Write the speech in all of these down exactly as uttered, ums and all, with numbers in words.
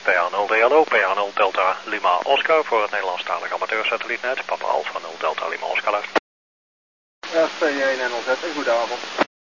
P A nul D L O, P A nul Delta Lima Oscar voor het Nederlandstalig amateursatellietnet. Papa Alpha nul Delta Lima Oscar luistert. P één N L Z, een goedenavond.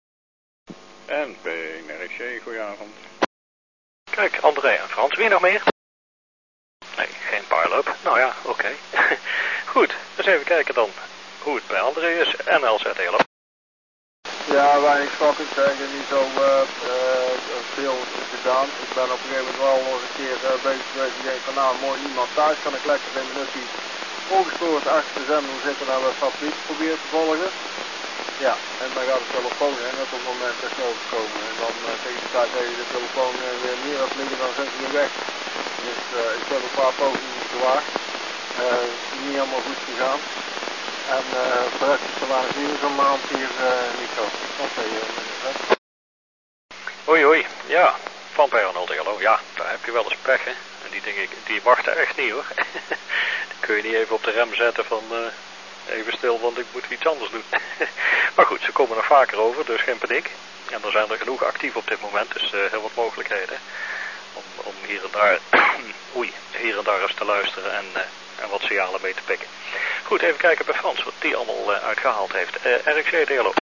En P één R X C, goedenavond. Kijk, André en Frans, wie nog meer? Nee, geen pile-up. Nou ja, oké. Okay. Goed, eens even kijken dan hoe het bij André is. N L Z D L O. Ja, weinig schokken. Ik heb niet zo uh, uh, veel gedaan. Ik ben op een gegeven moment wel nog een keer uh, bezig geweest. Ik denk van nou, mooi niemand thuis. Kan ik lekker in mijn nuttie ongestoord achter de zending zitten en we satelliet proberen te volgen. Ja, en dan gaat de telefoon en op het moment is het overkomen. En dan uh, tegen de tijd dat je de telefoon uh, weer neer hebt liggen, dan zet je hem weg. Dus uh, ik heb een paar pogingen gewaagd. Uh, niet helemaal goed gegaan. En uh, voor de rest is er maar nieuws om maand hier, uh, Nico. Oké, uh, Oei oei, ja, van P A nul D L O, ja, daar heb je wel eens pech, hè. En die dingen, die wachten echt niet, hoor. Dan kun je niet even op de rem zetten van, uh, even stil, want ik moet iets anders doen. Maar goed, ze komen er vaker over, dus geen paniek. En er zijn er genoeg actief op dit moment, dus uh, heel wat mogelijkheden. Om, om hier en daar, oei, hier en daar eens te luisteren en, uh, en wat signalen mee te pikken. Goed, even kijken bij Frans, wat die allemaal uh, uitgehaald heeft. Uh, R X C D L O.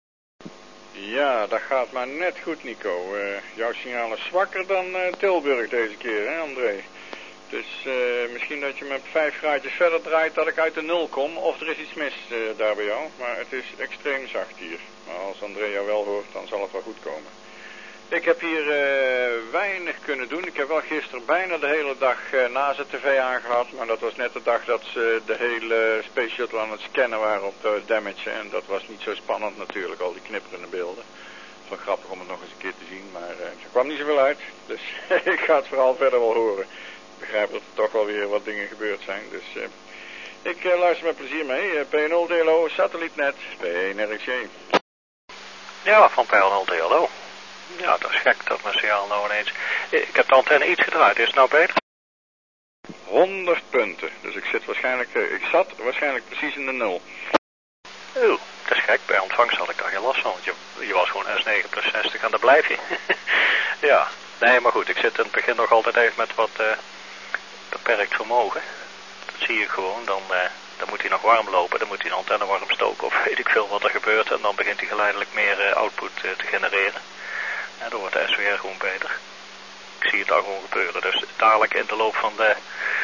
Ja, dat gaat maar net goed, Nico. Uh, jouw signaal is zwakker dan uh, Tilburg deze keer, hè, André? Dus uh, misschien dat je me vijf graadjes verder draait dat ik uit de nul kom, of er is iets mis uh, daar bij jou. Maar het is extreem zacht hier. Maar als André jou wel hoort, dan zal het wel goed komen. Ik heb hier uh, weinig kunnen doen. Ik heb wel gisteren bijna de hele dag uh, na zijn tv aangehad. Maar dat was net de dag dat ze de hele Space Shuttle aan het scannen waren op de damage. En dat was niet zo spannend natuurlijk, al die knipperende beelden. Het is wel grappig om het nog eens een keer te zien, maar uh, er kwam niet zoveel uit. Dus ik ga het vooral verder wel horen. Ik begrijp dat er toch wel weer wat dingen gebeurd zijn. Dus uh, ik uh, luister met plezier mee. Uh, P nul D L O, satellietnet, P één R X C. Ja, van P nul D L O. Ja, dat is gek dat mijn signaal nou ineens... Ik heb de antenne iets gedraaid, is het nou beter? honderd punten. Dus ik zit waarschijnlijk... Uh, ik zat waarschijnlijk precies in de nul. Oeh, dat is gek. Bij ontvangst had ik daar geen last van, want je, je was gewoon S negen plus zestig en daar blijf je. Ja, nee, maar goed, ik zit in het begin nog altijd even met wat uh, beperkt vermogen. Dat zie je gewoon, dan, uh, dan moet hij nog warm lopen, dan moet hij een antenne warm stoken of weet ik veel wat er gebeurt. En dan begint hij geleidelijk meer uh, output uh, te genereren. En dan wordt de S W R gewoon beter. Ik zie het al gewoon gebeuren, dus dadelijk in de loop van de,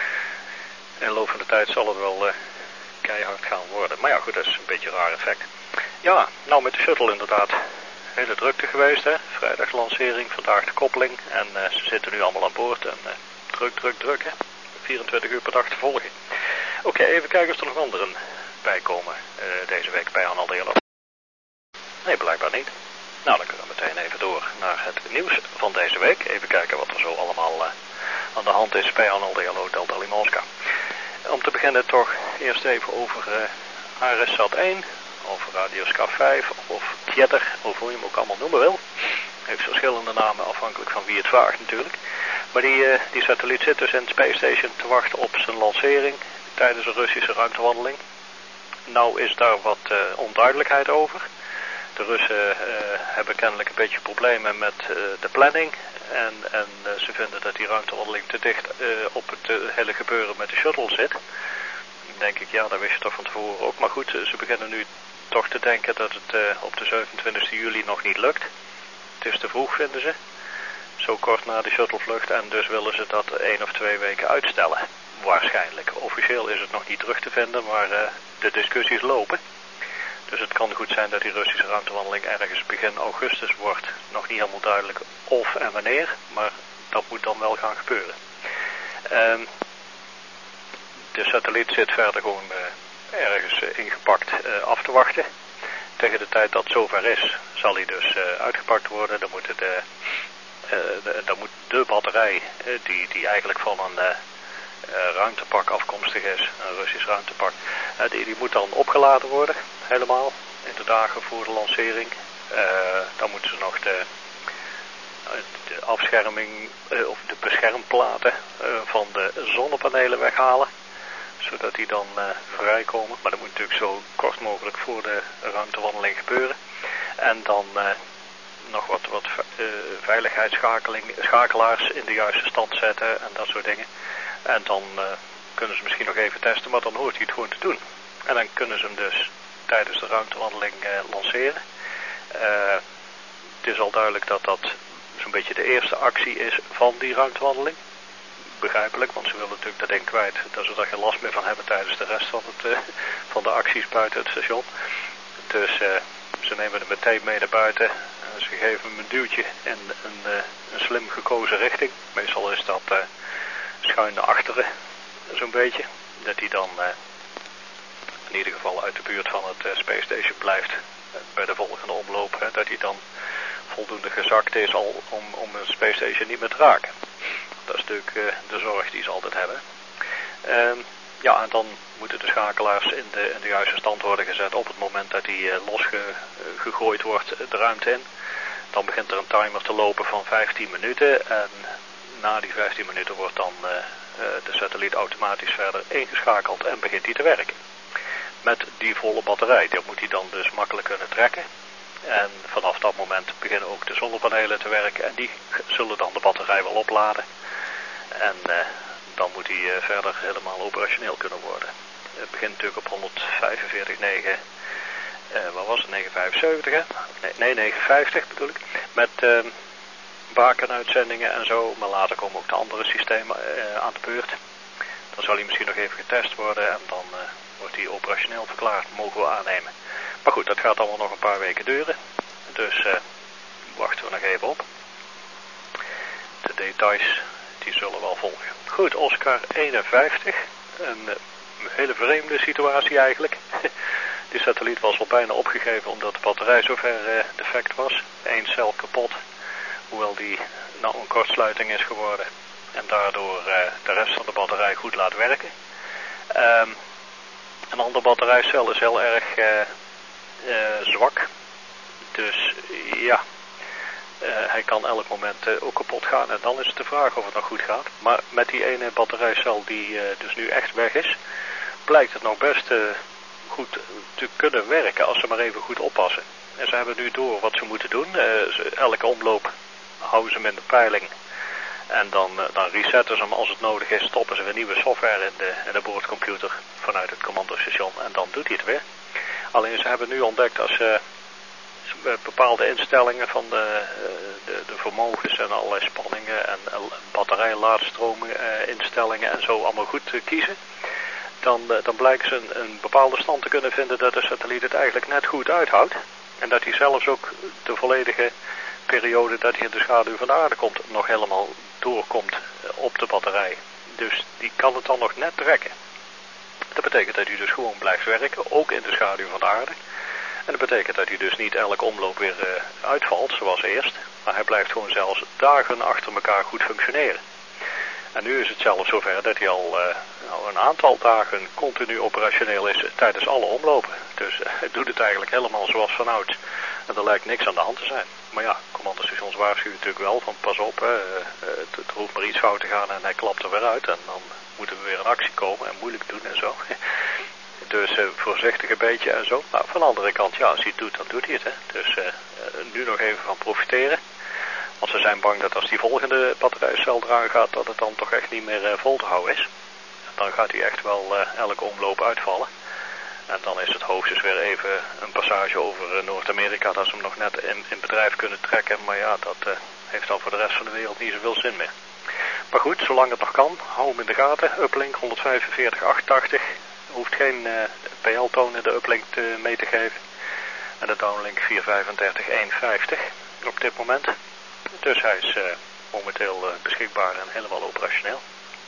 in de, loop van de tijd zal het wel uh, keihard gaan worden. Maar ja, goed, dat is een beetje een raar effect. Ja, nou met de shuttle inderdaad. Hele drukte geweest, hè. Vrijdag lancering, vandaag de koppeling. En uh, ze zitten nu allemaal aan boord. En uh, druk, druk, druk, hè. vierentwintig uur per dag te volgen. Oké, okay, even kijken of er nog anderen bij komen uh, deze week bij Anal D L O. Nee, blijkbaar niet. Nou, dan kunnen we meteen even door naar het nieuws van deze week. Even kijken wat er zo allemaal uh, aan de hand is bij Anal D L O Delta Lima Oscar. Om te beginnen toch eerst even over uh, ARESat één, over Radioscaf vijf of Kjetter, of hoe je hem ook allemaal noemen wil. Heeft verschillende namen afhankelijk van wie het vraagt natuurlijk. Maar die, uh, die satelliet zit dus in het Space Station te wachten op zijn lancering tijdens een Russische ruimtewandeling. Nou is daar wat uh, onduidelijkheid over. De Russen uh, hebben kennelijk een beetje problemen met uh, de planning. En, en uh, ze vinden dat die ruimtewandeling te dicht uh, op het uh, hele gebeuren met de shuttle zit. Dan denk ik, ja, dat wist je toch van tevoren ook. Maar goed, ze beginnen nu toch te denken dat het uh, op de zevenentwintigste juli nog niet lukt. Het is te vroeg, vinden ze. Zo kort na de shuttlevlucht. En dus willen ze dat één of twee weken uitstellen. Waarschijnlijk. Officieel is het nog niet terug te vinden, maar uh, de discussies lopen. Dus het kan goed zijn dat die Russische ruimtewandeling ergens begin augustus wordt. Nog niet helemaal duidelijk of en wanneer, maar dat moet dan wel gaan gebeuren. Um, de satelliet zit verder gewoon uh, ergens uh, ingepakt uh, af te wachten. Tegen de tijd dat het zover is, zal hij dus uh, uitgepakt worden. Dan moet, het, uh, uh, de, dan moet de batterij, uh, die, die eigenlijk van een... Uh, Uh, ruimtepak afkomstig is, een Russisch ruimtepak, uh, die, die moet dan opgeladen worden, helemaal, in de dagen voor de lancering. Uh, dan moeten ze nog de, de afscherming, uh, of de beschermplaten uh, van de zonnepanelen weghalen, zodat die dan uh, vrijkomen. Maar dat moet natuurlijk zo kort mogelijk voor de ruimtewandeling gebeuren. En dan uh, nog wat, wat uh, veiligheidsschakelaars in de juiste stand zetten en dat soort dingen. En dan uh, kunnen ze misschien nog even testen, maar dan hoort hij het gewoon te doen. En dan kunnen ze hem dus tijdens de ruimtewandeling uh, lanceren. Uh, het is al duidelijk dat dat zo'n beetje de eerste actie is van die ruimtewandeling. Begrijpelijk, want ze willen natuurlijk dat ding kwijt, dat ze daar geen last meer van hebben tijdens de rest van, het, uh, van de acties buiten het station. Dus uh, ze nemen hem meteen mee naar buiten en ze geven hem een duwtje in een, uh, een slim gekozen richting. Meestal is dat uh, schuin naar achteren, zo'n beetje. Dat hij dan uh, in ieder geval uit de buurt van het uh, Space Station blijft uh, bij de volgende omloop. Hè, dat hij dan voldoende gezakt is al om, om een Space Station niet meer te raken. Dat is natuurlijk uh, de zorg die ze altijd hebben. Uh, ja, en dan moeten de schakelaars in de, in de juiste stand worden gezet op het moment dat die uh, losgegooid wordt de ruimte in. Dan begint er een timer te lopen van vijftien minuten en na die vijftien minuten wordt dan uh, uh, de satelliet automatisch verder ingeschakeld en begint die te werken. Met die volle batterij, dat moet hij dan dus makkelijk kunnen trekken. En vanaf dat moment beginnen ook de zonnepanelen te werken en die zullen dan de batterij wel opladen. En uh, dan moet hij uh, verder helemaal operationeel kunnen worden. Het begint natuurlijk op honderdvijfenveertig komma negen, uh, wat was het, negen vijfenzeventig hè? Nee, nee negen vijftig bedoel ik. Met uh, bakenuitzendingen en zo, maar later komen ook de andere systemen uh, aan de beurt. Dan zal hij misschien nog even getest worden en dan uh, wordt hij operationeel verklaard, mogen we aannemen. Maar goed, dat gaat allemaal nog een paar weken duren. Dus uh, wachten we nog even op. De details die zullen wel volgen. Goed, Oscar eenenvijftig. Een uh, hele vreemde situatie eigenlijk. Die satelliet was al bijna opgegeven omdat de batterij zover uh, defect was. Eén cel kapot. Hoewel die nou een kortsluiting is geworden. En daardoor uh, de rest van de batterij goed laat werken. Um, een andere batterijcel is heel erg uh, uh, zwak. Dus ja... Uh, hij kan elk moment uh, ook kapot gaan en dan is het de vraag of het nog goed gaat. Maar met die ene batterijcel die uh, dus nu echt weg is, blijkt het nog best uh, goed te kunnen werken als ze maar even goed oppassen. En ze hebben nu door wat ze moeten doen. Uh, ze, elke omloop houden ze hem in de peiling en dan, uh, dan resetten ze hem als het nodig is, stoppen ze weer nieuwe software in de, in de boordcomputer vanuit het commandostation en dan doet hij het weer. Alleen ze hebben nu ontdekt als ze bepaalde instellingen van de, de, de vermogens en allerlei spanningen en batterijlaadstromen uh, instellingen en zo allemaal goed uh, kiezen. Dan, uh, dan blijken ze een, een bepaalde stand te kunnen vinden dat de satelliet het eigenlijk net goed uithoudt. En dat hij zelfs ook de volledige periode dat hij in de schaduw van de aarde komt nog helemaal doorkomt uh, op de batterij. Dus die kan het dan nog net trekken. Dat betekent dat hij dus gewoon blijft werken, ook in de schaduw van de aarde. En dat betekent dat hij dus niet elke omloop weer uh, uitvalt, zoals eerst. Maar hij blijft gewoon zelfs dagen achter elkaar goed functioneren. En nu is het zelfs zover dat hij al, uh, al een aantal dagen continu operationeel is tijdens alle omlopen. Dus uh, hij doet het eigenlijk helemaal zoals vanouds. En er lijkt niks aan de hand te zijn. Maar ja, commandostations waarschuwen natuurlijk wel van pas op, hè, uh, het, het hoeft maar iets fout te gaan en hij klapt er weer uit. En dan moeten we weer in actie komen en moeilijk doen en zo. Dus uh, voorzichtig een beetje en zo. Maar van de andere kant, ja, als hij het doet, dan doet hij het. Hè. Dus uh, nu nog even van profiteren. Want ze zijn bang dat als die volgende batterijcel eraan gaat, dat het dan toch echt niet meer uh, vol te houden is. Dan gaat hij echt wel uh, elke omloop uitvallen. En dan is het hoogstens weer even een passage over uh, Noord-Amerika, dat ze hem nog net in, in bedrijf kunnen trekken. Maar ja, dat uh, heeft dan voor de rest van de wereld niet zoveel zin meer. Maar goed, zolang het nog kan, hou hem in de gaten. Uplink honderdvijfenveertig achtentachtig. Hoeft geen uh, P L-toon in de uplink te, mee te geven. En de downlink vierhonderdvijfendertig honderdvijftig op dit moment. Dus hij is uh, momenteel uh, beschikbaar en helemaal operationeel.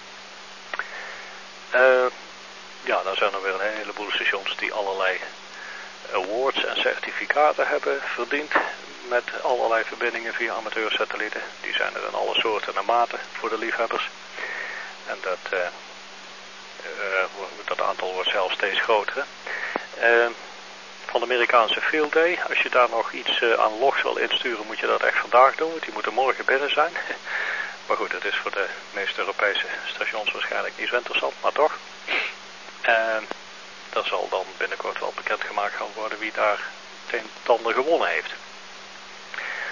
Uh, ja, dan zijn er weer een heleboel stations die allerlei awards en certificaten hebben verdiend. Met allerlei verbindingen via amateursatellieten. Die zijn er in alle soorten en maten voor de liefhebbers. En dat... Uh, Uh, dat aantal wordt zelfs steeds groter. Uh, van de Amerikaanse Field Day, als je daar nog iets uh, aan logs wil insturen, moet je dat echt vandaag doen, want die moeten morgen binnen zijn. Maar goed, het is voor de meeste Europese stations waarschijnlijk niet zo interessant, maar toch. Uh, dat zal dan binnenkort wel bekendgemaakt gaan worden wie daar het een en ander gewonnen heeft.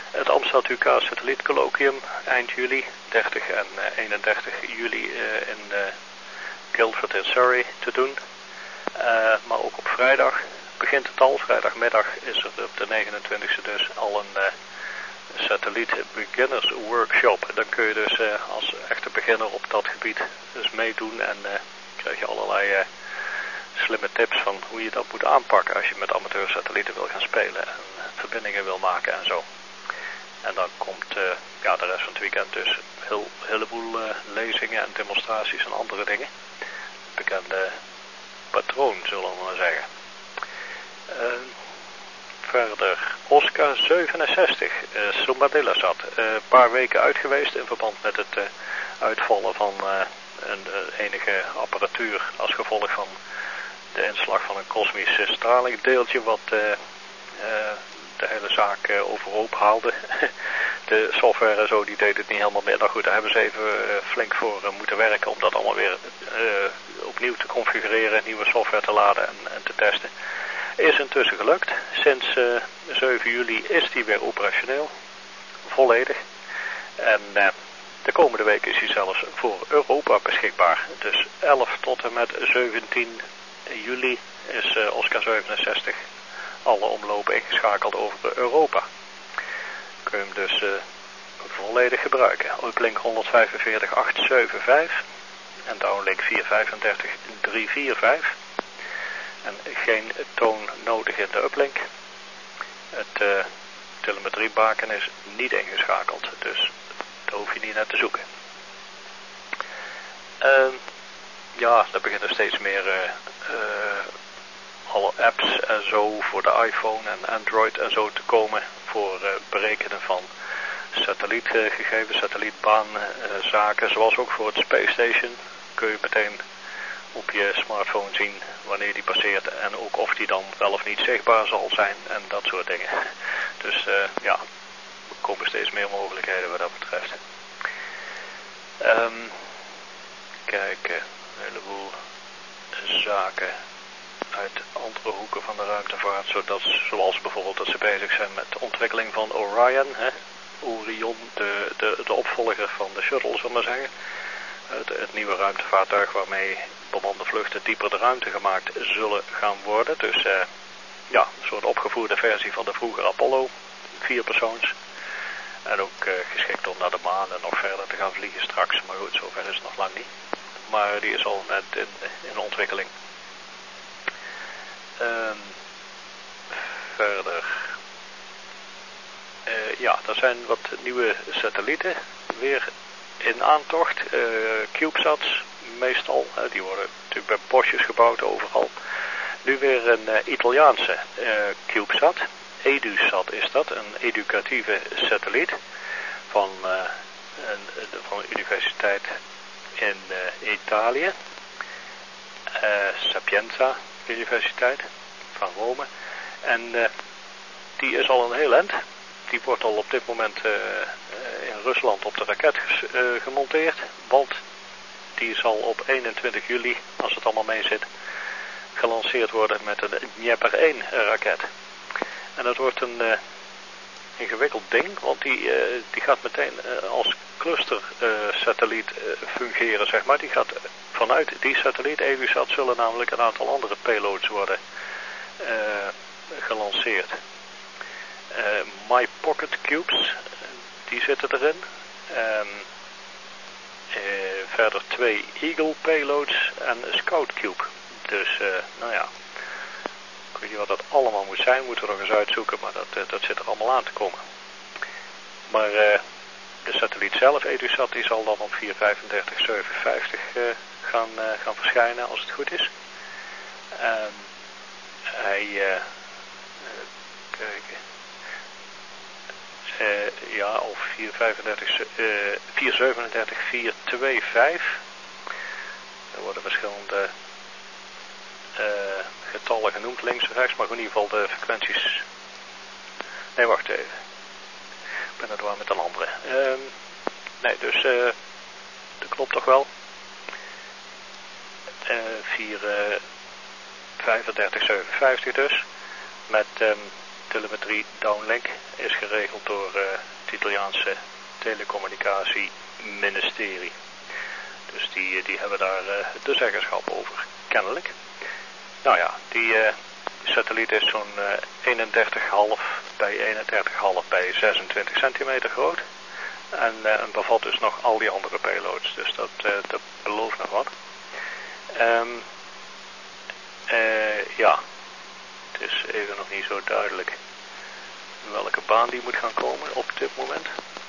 Het Amsterdam U K satellietcolloquium eind juli, dertig en eenendertig juli uh, in uh, Guildford in Surrey te doen. Uh, maar ook op vrijdag begint het al. Vrijdagmiddag is er op de negenentwintigste dus al een uh, satelliet beginners workshop. Dan kun je dus uh, als echte beginner op dat gebied dus meedoen en uh, krijg je allerlei uh, slimme tips van hoe je dat moet aanpakken als je met amateursatellieten wil gaan spelen en uh, verbindingen wil maken en zo. En dan komt uh, ja, de rest van het weekend dus een heel, heleboel uh, lezingen en demonstraties en andere dingen. Bekende patroon, zullen we maar zeggen. Uh, verder, Oscar zevenenzestig, uh, Somadilla zat. Een uh, paar weken uit geweest in verband met het uh, uitvallen van uh, een, uh, enige apparatuur als gevolg van de inslag van een kosmisch uh, stralingdeeltje wat uh, uh, de hele zaak uh, overhoop haalde. De software en zo, die deed het niet helemaal meer. Nou goed, daar hebben ze even uh, flink voor uh, moeten werken om dat allemaal weer uh, opnieuw te configureren, nieuwe software te laden en, en te testen. Is intussen gelukt. Sinds uh, zeven juli is die weer operationeel. Volledig. En uh, de komende week is hij zelfs voor Europa beschikbaar. Dus elf tot en met zeventien juli is uh, Oscar zevenenzestig alle omlopen ingeschakeld over Europa. Kun je hem dus uh, volledig gebruiken. Uplink honderdvijfenveertig achtshonderdzevenenzeventig en downlink vierhonderdvijfendertig driehonderdvijfenveertig. En geen toon nodig in de uplink. Het uh, telemetriebaken is niet ingeschakeld, dus daar hoef je niet naar te zoeken. Uh, ja, er beginnen steeds meer uh, uh, alle apps en zo voor de iPhone en Android en zo te komen voor uh, berekenen van satellietgegevens, satellietbaanzaken, uh, zoals ook voor het Space Station kun je meteen op je smartphone zien wanneer die passeert en ook of die dan wel of niet zichtbaar zal zijn en dat soort dingen. Dus uh, ja, er komen steeds meer mogelijkheden wat dat betreft. Um, kijken, een heleboel zaken uit andere hoeken van de ruimtevaart, zodat, zoals bijvoorbeeld dat ze bezig zijn met de ontwikkeling van Orion, hè, Orion, de, de, de opvolger van de shuttle, zullen we maar zeggen. Het, het nieuwe ruimtevaartuig waarmee bemande vluchten dieper de ruimte gemaakt zullen gaan worden. Dus uh, ja, een soort opgevoerde versie van de vroegere Apollo, vierpersoons. En ook uh, geschikt om naar de maan en nog verder te gaan vliegen straks. Maar goed, zover is het nog lang niet. Maar die is al net in, in ontwikkeling. Um, verder. Uh, ja, er zijn wat nieuwe satellieten weer in aantocht. Uh, CubeSats meestal. Uh, die worden natuurlijk bij bosjes gebouwd overal. Nu weer een uh, Italiaanse uh, CubeSat. EduSat is dat. Een educatieve satelliet van, uh, een, van een universiteit in uh, Italië. Uh, Sapienza Universiteit van Rome. En uh, die is al een heel eind. Die wordt al op dit moment uh, in Rusland op de raket ges, uh, gemonteerd. Want die zal op eenentwintig juli, als het allemaal mee zit, gelanceerd worden met een Dnieper één raket. En dat wordt een uh, ingewikkeld ding, want die, uh, die gaat meteen uh, als cluster uh, satelliet uh, fungeren, zeg maar. Die gaat vanuit die satelliet, EduSat, zullen namelijk een aantal andere payloads worden uh, gelanceerd. Uh, My Pocket Cubes, die zitten erin. Um, uh, verder twee Eagle payloads en een Scout Cube. Dus, uh, nou ja, ik weet niet wat dat allemaal moet zijn, moeten we nog eens uitzoeken, maar dat, uh, dat zit er allemaal aan te komen. Maar uh, de satelliet zelf, EduSat, die zal dan op vierhonderdvijfendertig zevenenvijftig uh, gaan, uh, gaan verschijnen, als het goed is. Um, hij, uh, uh, kijken... Uh, ja, of vierhonderdzevenendertig, vierhonderdzevenendertig, er worden verschillende uh, getallen genoemd, links en rechts, maar in ieder geval de frequenties. Nee, wacht even. Ik ben het wel met een andere. Uh, nee, dus uh, dat klopt toch wel. Uh, vierhonderdvijfendertig zevenenvijftig dus. Met um, telemetrie downlink is geregeld door uh, het Italiaanse telecommunicatieministerie. Dus die, die hebben daar uh, de zeggenschap over, kennelijk. Nou ja, die uh, satelliet is zo'n uh, eenendertig komma vijf bij eenendertig komma vijf bij zesentwintig centimeter groot. En, uh, en bevat dus nog al die andere payloads, dus dat, uh, dat belooft nog wat. Um, uh, ja, het is even nog niet zo duidelijk welke baan die moet gaan komen op dit moment.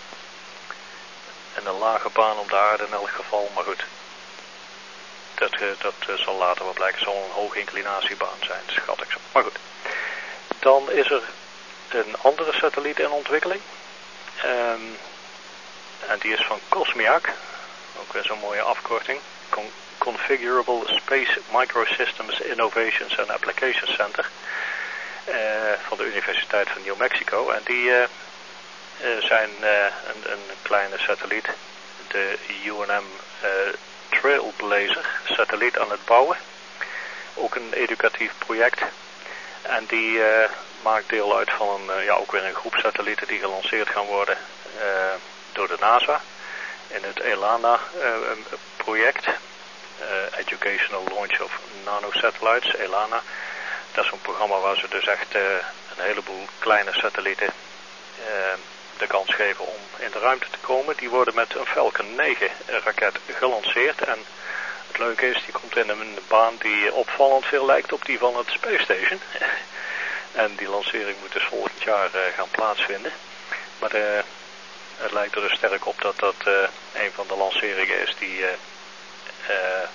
En een lage baan om de aarde in elk geval, maar goed. Dat, dat zal later wel blijken. Het zal een hoge inclinatiebaan zijn, schat ik zo. Maar goed. Dan is er een andere satelliet in ontwikkeling. Um, en die is van Cosmiac. Ook weer zo'n mooie afkorting. Con Configurable Space Microsystems Innovations and Applications Center. Uh, van de Universiteit van New Mexico. En die uh, uh, zijn uh, een, een kleine satelliet. De U N M uh, Trailblazer satelliet aan het bouwen. Ook een educatief project. En die uh, maakt deel uit van een, uh, ja, ook weer een groep satellieten die gelanceerd gaan worden uh, door de NASA. In het ELANA uh, project. Uh, Educational Launch of Nanosatellites, ELANA. Dat is een programma waar ze dus echt uh, een heleboel kleine satellieten uh, de kans geven om in de ruimte te komen. Die worden met een Falcon negen raket gelanceerd. En het leuke is, die komt in een baan die opvallend veel lijkt op die van het Space Station. En die lancering moet dus volgend jaar uh, gaan plaatsvinden. Maar uh, het lijkt er dus sterk op dat dat uh, een van de lanceringen is die uh, uh,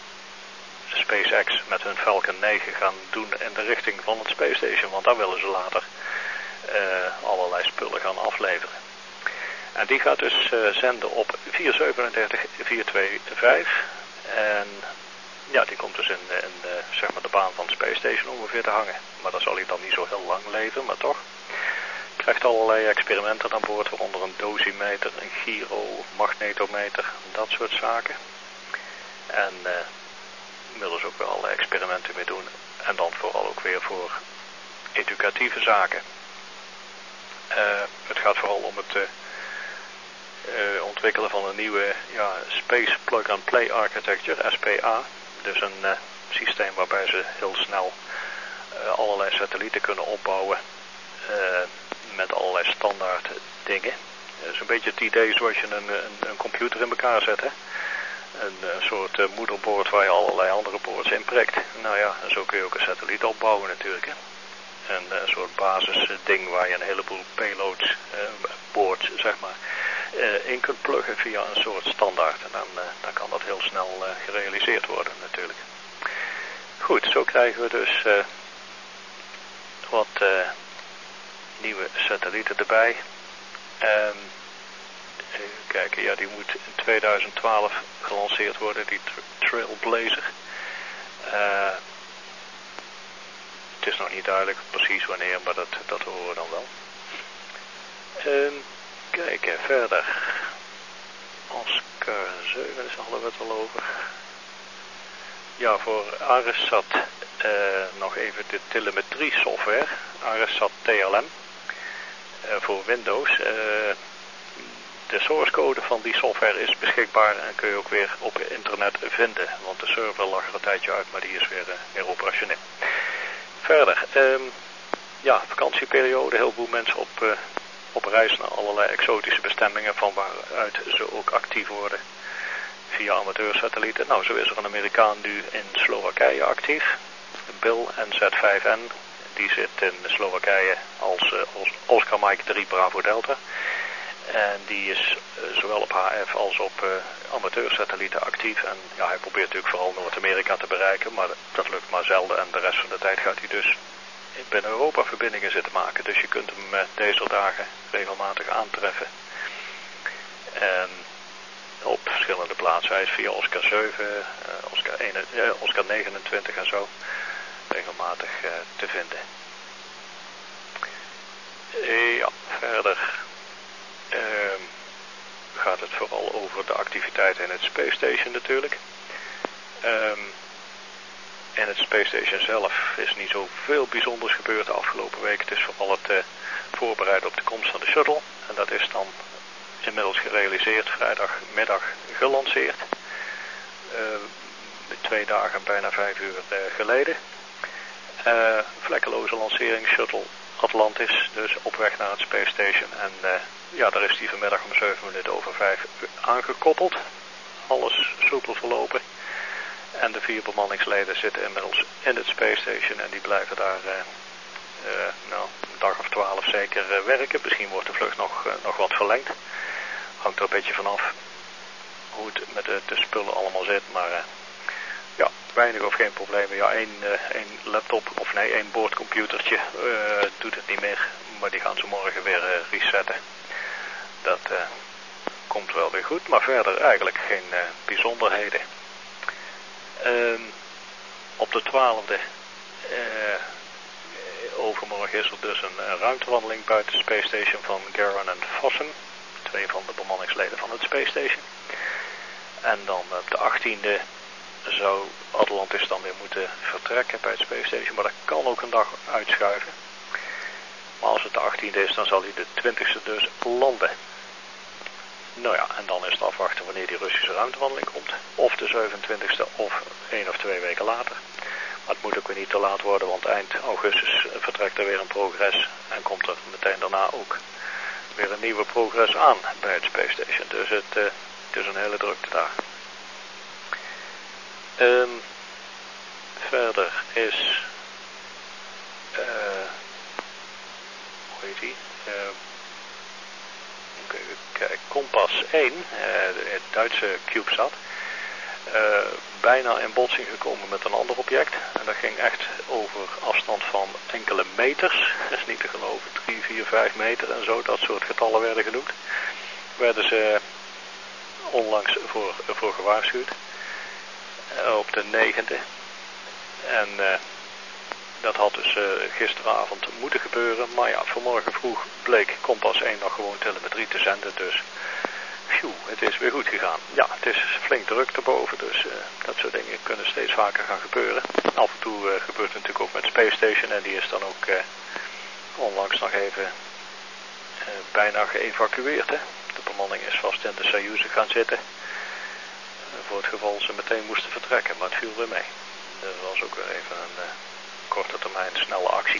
SpaceX met hun Falcon negen gaan doen in de richting van het Space Station. Want daar willen ze later uh, allerlei spullen gaan afleveren. En die gaat dus uh, zenden op vier zevenendertig vier twee vijf. En ja, die komt dus in, in uh, zeg maar de baan van het Space Station ongeveer te hangen. Maar dan zal hij dan niet zo heel lang leven, maar toch. Krijgt allerlei experimenten aan boord, waaronder een dosimeter, een gyromagnetometer, dat soort zaken. En uh, inmiddels ook wel allerlei experimenten mee doen. En dan vooral ook weer voor educatieve zaken. Uh, het gaat vooral om het uh, uh, ontwikkelen van een nieuwe ja, Space Plug-and-Play Architecture, S P A. Dus een uh, systeem waarbij ze heel snel uh, allerlei satellieten kunnen opbouwen uh, met allerlei standaard dingen. Dat is een beetje het idee zoals je een, een, een computer in elkaar zet, hè? Een, een soort uh, moederbord waar je allerlei andere boards in prikt. Nou ja, en zo kun je ook een satelliet opbouwen natuurlijk, hè? Een, een soort basisding waar je een heleboel payloads, uh, boards zeg maar, uh, in kunt pluggen via een soort standaard. En dan, uh, dan kan dat heel snel uh, gerealiseerd worden natuurlijk. Goed, zo krijgen we dus uh, wat uh, nieuwe satellieten erbij. Um, even kijken, ja, die moet in tweeduizend twaalf gelanceerd worden, die Trailblazer. Uh, Het is nog niet duidelijk precies wanneer, maar dat, dat horen we dan wel. Um, kijken, verder. Oscar zeven, daar hadden we het al over. Ja, voor AresSat uh, nog even de telemetrie software. AresSat T L M. Uh, voor Windows. Uh, de source code van die software is beschikbaar en kun je ook weer op internet vinden. Want de server lag er een tijdje uit, maar die is weer, uh, weer operationeel. Verder, um, ja, vakantieperiode, heel veel mensen op, uh, op reis naar allerlei exotische bestemmingen van waaruit ze ook actief worden via amateursatellieten. Nou, zo is er een Amerikaan nu in Slowakije actief, Bill N Z vijf N, die zit in Slowakije als, uh, als Oscar Mike drie Bravo Delta. En die is uh, zowel op H F als op uh, amateursatellieten actief. En ja, hij probeert natuurlijk vooral Noord-Amerika te bereiken, maar dat lukt maar zelden. En de rest van de tijd gaat hij dus binnen Europa verbindingen zitten maken. Dus je kunt hem uh, deze dagen regelmatig aantreffen. En op verschillende plaatsen. Hij is via Oscar zeven, uh, Oscar, een, uh, Oscar negenentwintig en zo regelmatig uh, te vinden. Uh, ja, verder uh, gaat het vooral over de activiteiten in het Space Station natuurlijk. Um, in het Space Station zelf is niet zoveel bijzonders gebeurd de afgelopen week. Het is vooral het uh, voorbereiden op de komst van de shuttle. En dat is dan inmiddels gerealiseerd, vrijdagmiddag gelanceerd. Uh, twee dagen, bijna vijf uur uh, geleden. Uh, vlekkeloze lancering, shuttle Atlantis, dus op weg naar het Space Station. En uh, ja, daar is die vanmiddag om zeven minuten over vijf aangekoppeld. Alles soepel verlopen. En de vier bemanningsleden zitten inmiddels in het Space Station en die blijven daar uh, uh, nou, een dag of twaalf zeker uh, werken. Misschien wordt de vlucht nog, uh, nog wat verlengd. Hangt er een beetje vanaf hoe het met de, de spullen allemaal zit. Maar uh, ja, weinig of geen problemen. Ja, één, uh, één laptop, of nee, één boordcomputertje uh, doet het niet meer. Maar die gaan ze morgen weer uh, resetten. Dat uh, komt wel weer goed. Maar verder eigenlijk geen uh, bijzonderheden. Uh, op de twaalfde uh, overmorgen is er dus een uh, ruimtewandeling buiten de Space Station van Garan en Fossen. Twee van de bemanningsleden van het Space Station. En dan op de achttiende zou Atlantis dan weer moeten vertrekken bij het Space Station. Maar dat kan ook een dag uitschuiven. Maar als het de achttiende is, dan zal hij de twintigste dus landen. Nou ja, en dan is het afwachten wanneer die Russische ruimtewandeling komt. Of de zevenentwintigste of één of twee weken later. Maar het moet ook weer niet te laat worden, want eind augustus vertrekt er weer een Progress. En komt er meteen daarna ook weer een nieuwe Progress aan bij het Space Station. Dus het, uh, het is een hele drukte daar. Um, verder is... Uh, hoe heet die? Uh, Kijk, Kompas één, uh, het Duitse CubeSat, uh, bijna in botsing gekomen met een ander object. En dat ging echt over afstand van enkele meters. Dat is niet te geloven, drie, vier, vijf meter en zo, dat soort getallen werden genoemd. Werden ze onlangs voor, voor gewaarschuwd. Uh, op de negende. En... Uh, Dat had dus uh, gisteravond moeten gebeuren. Maar ja, vanmorgen vroeg bleek Kompas één nog gewoon telemetrie te zenden. Dus phew, het is weer goed gegaan. Ja, het is flink druk erboven. Dus uh, dat soort dingen kunnen steeds vaker gaan gebeuren. Af en toe uh, gebeurt het natuurlijk ook met Space Station. En die is dan ook uh, onlangs nog even uh, bijna geëvacueerd. Hè. De bemanning is vast in de Soyuz gaan zitten. Uh, voor het geval ze meteen moesten vertrekken. Maar het viel weer mee. Dat was ook weer even een... Uh, korte termijn snelle actie.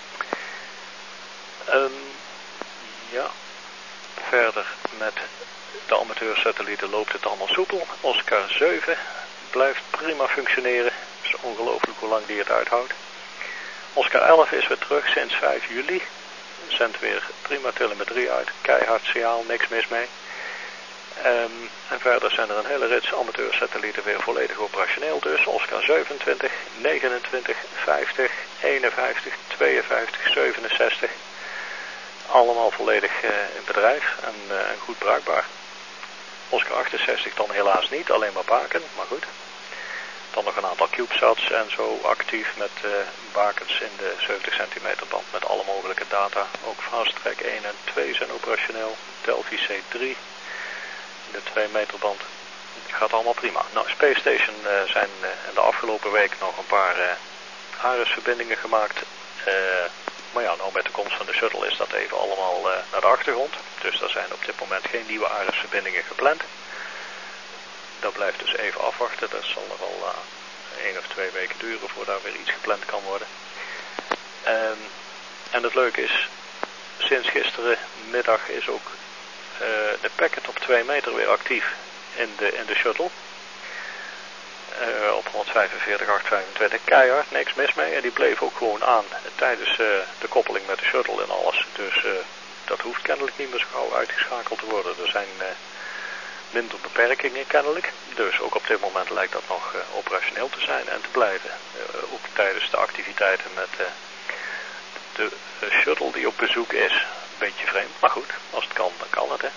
Um, ja, verder met de amateursatellieten loopt het allemaal soepel. Oscar zeven blijft prima functioneren. Het is ongelooflijk hoe lang die het uithoudt. Oscar elf is weer terug sinds vijf juli. Zendt weer prima telemetrie uit. Keihard signaal, niks mis mee. Um, en verder zijn er een hele rits amateursatellieten weer volledig operationeel. Dus Oscar zevenentwintig, negenentwintig, vijftig, eenenvijftig, tweeënvijftig, zevenenzestig. Allemaal volledig uh, in bedrijf en, uh, en goed bruikbaar. Oscar achtenzestig dan helaas niet, alleen maar baken, maar goed. Dan nog een aantal CubeSats en zo actief met uh, bakens in de zeventig centimeter band met alle mogelijke data. Ook Fast Track één en twee zijn operationeel. Delphi C drie. De twee meter band. Het gaat allemaal prima. Nou, Space Station uh, zijn uh, in de afgelopen week nog een paar uh, Ares-verbindingen gemaakt. Uh, maar ja, nou met de komst van de shuttle is dat even allemaal uh, naar de achtergrond. Dus er zijn op dit moment geen nieuwe Ares-verbindingen gepland. Dat blijft dus even afwachten. Dat zal er wel uh, één of twee weken duren voordat daar weer iets gepland kan worden. Um, en het leuke is, sinds gisterenmiddag is ook Uh, de packet op twee meter weer actief in de, in de shuttle. Uh, op honderdvijfenveertig achthonderdvijfentwintig keihard, niks mis mee. En die bleef ook gewoon aan tijdens uh, de koppeling met de shuttle en alles. Dus uh, dat hoeft kennelijk niet meer zo gauw uitgeschakeld te worden. Er zijn uh, minder beperkingen kennelijk. Dus ook op dit moment lijkt dat nog uh, operationeel te zijn en te blijven. Uh, ook tijdens de activiteiten met uh, de uh, shuttle die op bezoek is. Beetje vreemd, maar goed, als het kan, dan kan het, hè.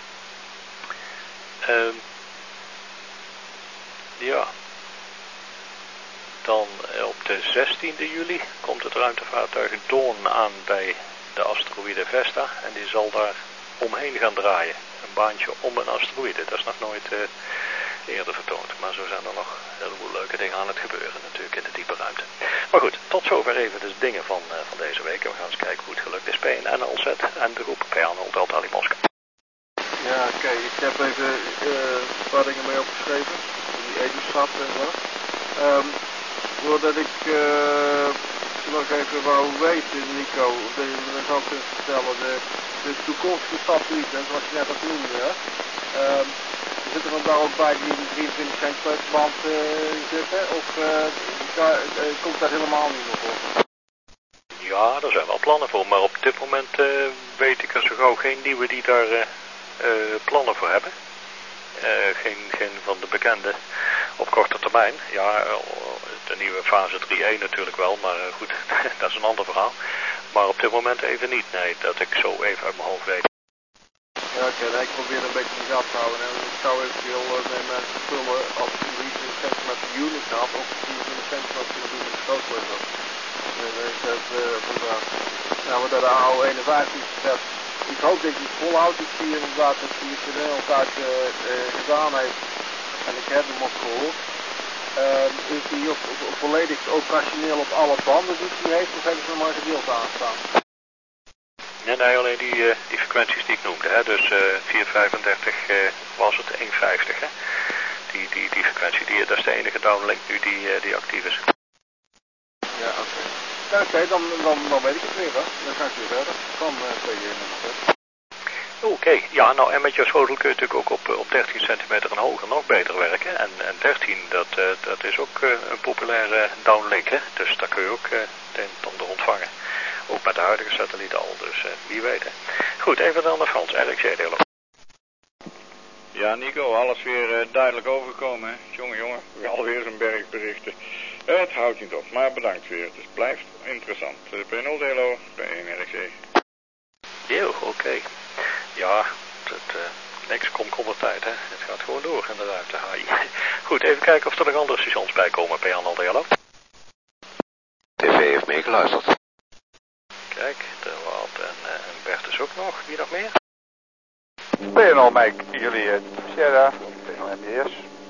Uh, ja. Dan op de zestiende juli komt het ruimtevaartuig Dawn aan bij de asteroïde Vesta. En die zal daar omheen gaan draaien. Een baantje om een asteroïde. Dat is nog nooit uh, eerder vertoond. Maar zo zijn er nog een heleboel leuke dingen aan het gebeuren natuurlijk in de diepe zover even de dingen van, uh, van deze week. En we gaan eens kijken hoe het gelukt is bij een N L Z en de groep P N L Delta Moskou. Ja, oké. Okay. Ik heb even uh, een paar dingen mee opgeschreven. Die Edenstad en zo. Um, voordat ik uh, nog even wou weten, Nico, dat je me zo kunt vertellen, de, de toekomstige satellieten, zoals je net al noemde, hè? Um, zitten er daar ook bij die in de drieëntwintig centimeter band uh, zitten? Of uh, daar, uh, komt dat helemaal niet meer voor? Ja, daar zijn wel plannen voor, maar op dit moment uh, weet ik er zo gauw geen nieuwe die daar uh, uh, plannen voor hebben. Uh, geen, geen van de bekende op korte termijn. Ja, uh, de nieuwe fase drie punt één natuurlijk wel, maar uh, goed, dat is een ander verhaal. Maar op dit moment even niet, nee, dat ik zo even uit mijn hoofd weet. Ja, oké, okay, ik probeer een beetje in de gaten te houden. En ik zou eventueel uh, met mensen vullen als ik een drieëntwintig centimeter unit had, of drieëntwintig centimeter kunnen doen met grootlezer. Dus dat uh, vandaag. Nou, maar dat de A O eenenvijftig is gezet. Ik hoop dat je het volhoudt. Ik zie inderdaad dat hij het in heel tijd uh, uh, gedaan heeft. En ik heb hem ook gehoord. Uh, is hij op, op, op volledig operationeel op alle banden die hij heeft, of hebben ze nog maar gedeeld aanstaan? Nee, nee, alleen die, uh, die frequenties die ik noemde, hè. Dus uh, vierhonderdvijfendertig uh, was het, honderdvijftig, hè. Die, die, die frequentie, die, dat is de enige downlink nu die, uh, die actief is. Ja, oké. Okay. Ja, oké, okay, dan, dan, dan weet ik het weer, hè. Dan ga ik weer verder. Van uh, twee Oké, okay. Ja, nou en met jouw schotel kun je natuurlijk ook op, op dertien centimeter en hoger nog beter werken. En, en dertien, dat, uh, dat is ook uh, een populaire downlink, hè. Dus daar kun je ook uh, het een en ander ontvangen. Ook met de huidige satellieten al, dus uh, wie weet. Hè. Goed, even dan naar Frans, R X J-delen. Ja, Nico, alles weer uh, duidelijk overgekomen, hè. Jongen, jongen, alweer zo'n berg berichten. Uh, het houdt niet op, maar bedankt weer. Het blijft interessant. Uh, P nul Delo, P één R X J. Jo, oké. Okay. Ja, het, uh, niks komt komende tijd, hè. Het gaat gewoon door in de ruimte. Goed, even kijken of er nog andere stations bij komen, P N L Delo. T V heeft meegeluisterd. Kijk, de Wout en, uh, en Bert is ook nog. Wie nog meer? P N L Mike, jullie uh, Sierra, P N L M B S.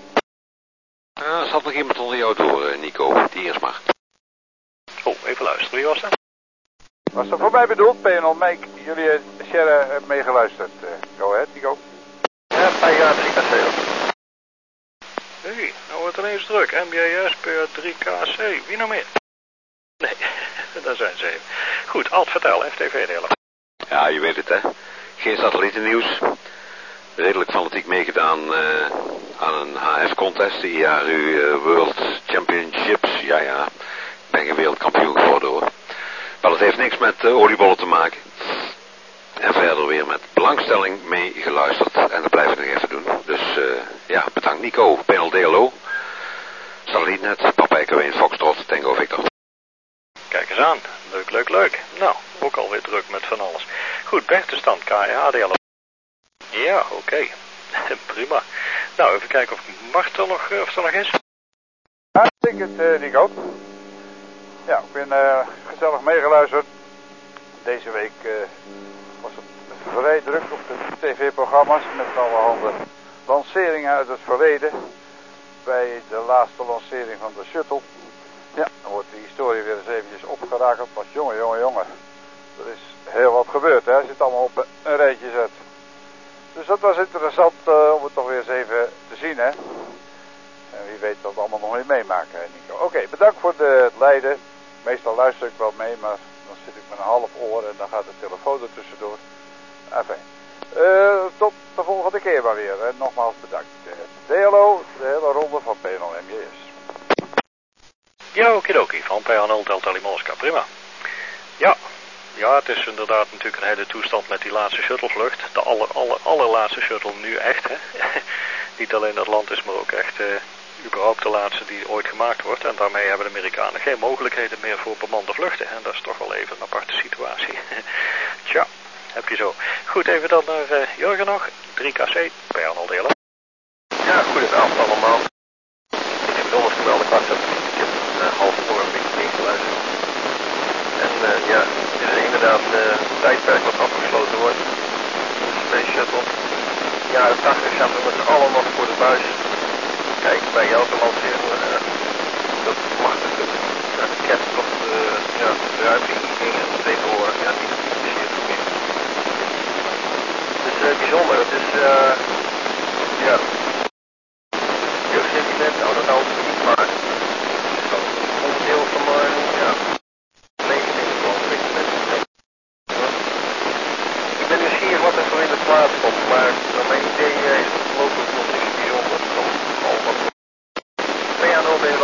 Uh, er zat nog iemand onder jou door, uh, Nico. Die eerst maar. Oh, even luisteren. Wie was dat? Was dat voor mij bedoeld? P N L Mike, jullie uh, Sierra hebben meegeluisterd. Uh, go ahead, Nico. Ja, Pega drie K C. Hé, hey, nou wordt het ineens druk. M J S, P drie K C. Wie nog meer? Nee, daar zijn ze even. Goed, Alt, vertel, F T V-delen. Ja, je weet het, hè. Geen satellietennieuws. Redelijk fanatiek meegedaan uh, aan een H F-contest, de I R U uh, World Championships. Ja, ja, ik ben geen wereldkampioen geworden, hoor. Maar dat heeft niks met uh, oliebollen te maken. En verder weer met belangstelling meegeluisterd. En dat blijf ik nog even doen. Dus uh, ja, bedankt Nico, P N L D L O. Satellietnet, Papa Echo één Foxtrot, Tango Victor. Kijk eens aan. Leuk, leuk, leuk. Nou, ook alweer druk met van alles. Goed, Bertenstand, K E H D L O. Ja, oké. Okay. Prima. Nou, even kijken of Mart er nog, of er nog is. Ja, ik denk het, uh, Nico. Ja, ik ben uh, gezellig meegeluisterd. Deze week uh, was het vrij druk op de tv-programma's met allerhande lanceringen uit het verleden. Bij de laatste lancering van de shuttle. Ja, dan wordt de historie weer eens eventjes opgerakeld. Maar jongen, jongen, jongen. Er is heel wat gebeurd, hè. Als je het allemaal op een rijtje zet. Dus dat was interessant uh, om het toch weer eens even te zien, hè. En wie weet dat we allemaal nog weer meemaken, hè, Nico. Oké, okay, bedankt voor de, het leiden. Meestal luister ik wel mee, maar dan zit ik met een half oor en dan gaat de telefoon er tussendoor. Enfin. Uh, tot de volgende keer maar weer. En nogmaals bedankt. Uh, D L O, de hele ronde van P N L M J S. Ja, okidoki, van P N L Delta Moskou, prima. Ja, ja, het is inderdaad natuurlijk een hele toestand met die laatste shuttlevlucht. De aller, aller, allerlaatste shuttle nu echt, hè. Niet alleen Atlantis, maar ook echt uh, überhaupt de laatste die ooit gemaakt wordt. En daarmee hebben de Amerikanen geen mogelijkheden meer voor bemande vluchten. En dat is toch wel even een aparte situatie. Tja, heb je zo. Goed, even dan naar uh, Jurgen nog. drie K C, P N L delen. Ja, goedenavond allemaal. Ik heb donders geweldig hard. Ik heb een uh, half uur een beetje meegeluisterd. En uh, ja, het is inderdaad uh, een tijdperk wat afgesloten wordt. De Space Shuttle. Ja, de tachtig zaten we met z'n allen nog voor de buis. Kijk, bij elke lancering, uh, dat mag natuurlijk. Ja, de kerst toch uh,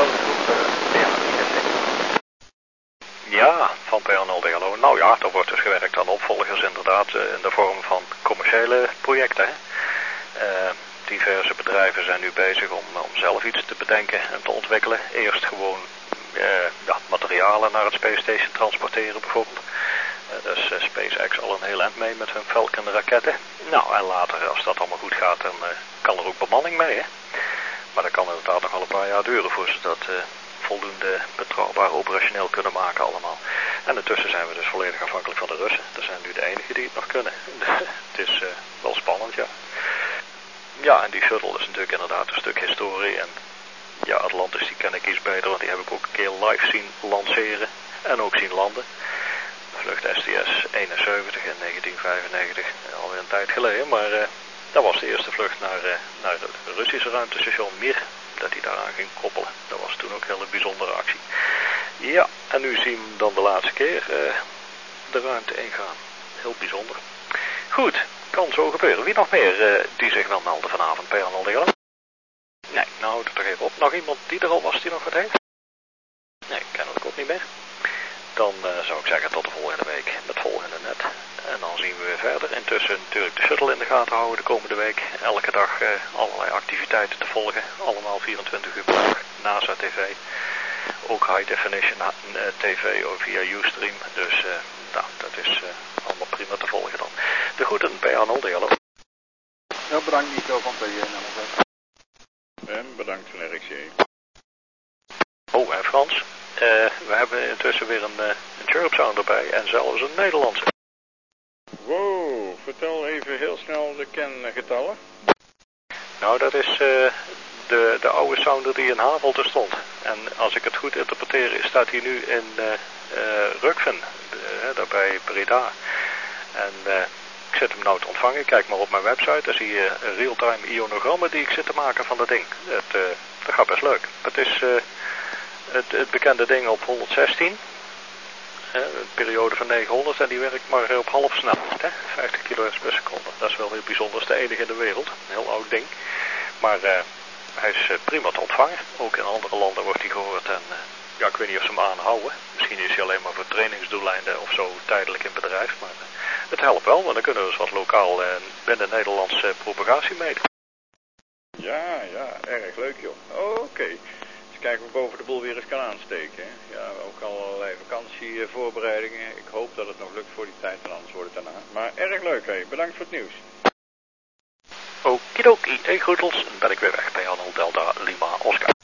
bonusgroep uh, ja, ja, van P N L D L O. Nou ja, er wordt dus gewerkt aan opvolgers inderdaad uh, in de vorm van commerciële projecten. Hè. Uh, diverse bedrijven zijn nu bezig om, om zelf iets te bedenken en te ontwikkelen. Eerst gewoon uh, ja, materialen naar het Space Station transporteren bijvoorbeeld. Uh, dus uh, SpaceX al een heel eind mee met hun Falcon raketten. Nou, en later, als dat allemaal goed gaat, dan uh, kan er ook bemanning mee, hè. Maar dat kan inderdaad nog wel een paar jaar duren voor ze dat uh, voldoende betrouwbaar operationeel kunnen maken allemaal. En intussen zijn we dus volledig afhankelijk van de Russen. Dat zijn nu de enigen die het nog kunnen. Het is uh, wel spannend, ja. Ja, en die shuttle is natuurlijk inderdaad een stuk historie. En ja, Atlantis die ken ik iets beter, want die heb ik ook een keer live zien lanceren. En ook zien landen. Vlucht S T S eenenzeventig in negentien vijfennegentig, alweer een tijd geleden. Maar uh, dat was de eerste vlucht naar, uh, naar het Russische ruimtestation Mir. Dat hij daaraan ging koppelen. Dat was toen ook een hele bijzondere actie. Ja, en nu zien we dan de laatste keer uh, de ruimte ingaan. Heel bijzonder. Goed, kan zo gebeuren. Wie nog meer uh, die zich wil melden vanavond? P N L D L O? Nee, nou houd het toch even op. Nog iemand die er al was die nog wat heeft? Nee, kennelijk ook niet meer. Dan uh, zou ik zeggen tot de volgende week met volgende net. En dan zien we weer verder. Intussen natuurlijk de shuttle in de gaten houden de komende week. Elke dag uh, allerlei activiteiten te volgen. Allemaal vierentwintig uur per dag. NASA T V. Ook High Definition uh, T V ook via Ustream. Dus uh, nou, dat is uh, allemaal prima te volgen dan. De groeten P N L D L O. Ja, bedankt Nico van P N L D L O. En bedankt van R X J. Oh, en Frans. Uh, we hebben intussen weer een, uh, een chirp sound erbij en zelfs een Nederlandse. Wow, vertel even heel snel de kengetallen. Nou, dat is uh, de, de oude sounder die in Havelte stond. En als ik het goed interpreteer, staat hij nu in uh, uh, Rukven, uh, daar bij Breda. En uh, ik zit hem nou te ontvangen. Kijk maar op mijn website, daar zie je real-time ionogrammen die ik zit te maken van dat ding. Het, uh, dat gaat best leuk. Het is... Uh, Het, het bekende ding op honderdzestien, hè, een periode van negenhonderd en die werkt maar op half snelheid, hè, vijftig kilohertz per seconde. Dat is wel heel bijzonder, dat is de enige in de wereld, een heel oud ding. Maar uh, hij is uh, prima te ontvangen, ook in andere landen wordt hij gehoord en uh, ja, ik weet niet of ze hem aanhouden. Misschien is hij alleen maar voor trainingsdoeleinden of zo tijdelijk in bedrijf, maar uh, het helpt wel, want dan kunnen we dus wat lokaal en uh, binnen Nederlandse uh, propagatie meten. Ja, ja, erg leuk joh. Oké. Okay. Kijken of we boven de boel weer eens kan aansteken. Hè? Ja, ook allerlei vakantievoorbereidingen. Ik hoop dat het nog lukt voor die tijd en anders wordt het daarna. Maar erg leuk, hé. Bedankt voor het nieuws. Okidoki, hey groetels, dan ben ik weer weg bij Arnold Delta Lima Oscar.